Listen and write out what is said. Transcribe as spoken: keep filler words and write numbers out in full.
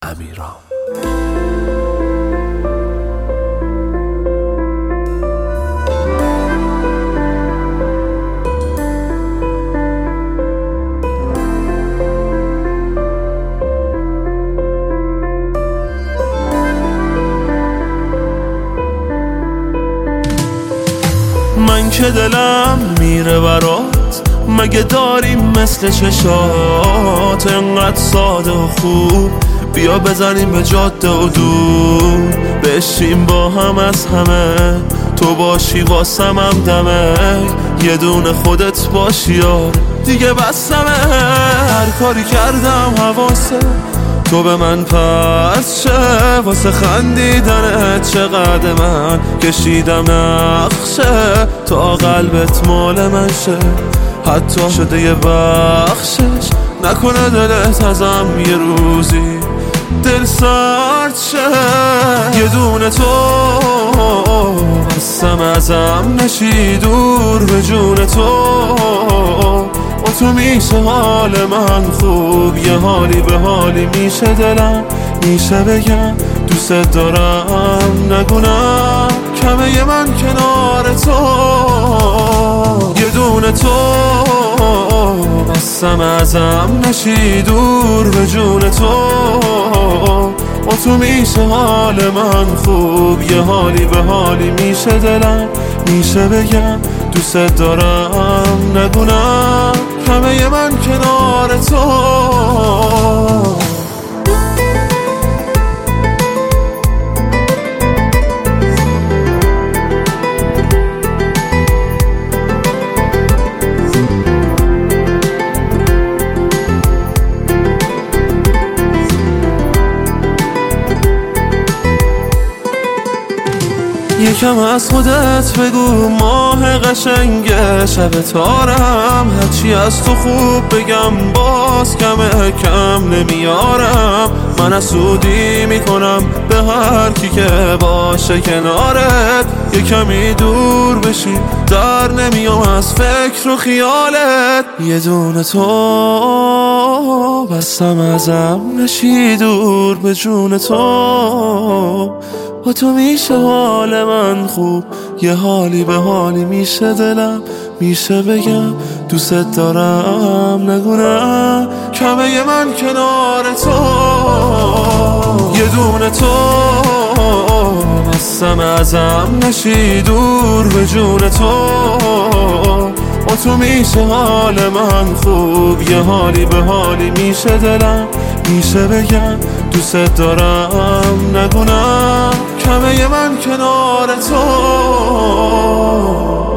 امیرام. من که دلم میره برات، مگه داریم مثل چشات انقدر ساده و خوب؟ بیا بزنیم به جاده و دور، بشیم با هم از همه، تو باشی واسم هم دمه، یه دونه خودت باشی یار دیگه بسمه. هر کاری کردم حواسه تو به من پس شه، واسه خندیدنت چقدر من کشیدم نقشه، تا قلبت مال من شه، حتی شده یه بخشش، نکنه دلت ازم یه روزی دل سرد شه. یه دونه تو بستم ازم نشی دور، به جون تو با تو میشه حال من خوب، یه حالی به حالی میشه دلم، میشه بگم دوست دارم، نگونم کمه من کنار تو. یه دونه تو بستم ازم نشی دور، به جون تو با تو میشه حال من خوب، یه حالی به حالی میشه دلم، میشه بگم دوست دارم، نگونم همه من کنار تو. یکم از خودت بگو ماه قشنگ شب تارم، هرچی از تو خوب بگم باز کمه کم نمیارم، من حسودی میکنم به هر کی که باشه کنارت، یه کمی دور بشی در نمیام از فکر و خیالت. یه دونه تو بستم ازم نشی دور، به جون تو با تو میشه حال من خوب، یه حالی به حالی میشه دلم، میشه بگم دوست دارم، نگونم کمه من کنار تو. یه دونه تو بستم ازم نشی دور، به جون تو با تو میشه حال من خوب، یه حالی به حالی میشه دلم، میشه بگم دوست دارم، نگونم کمه من کنار تو.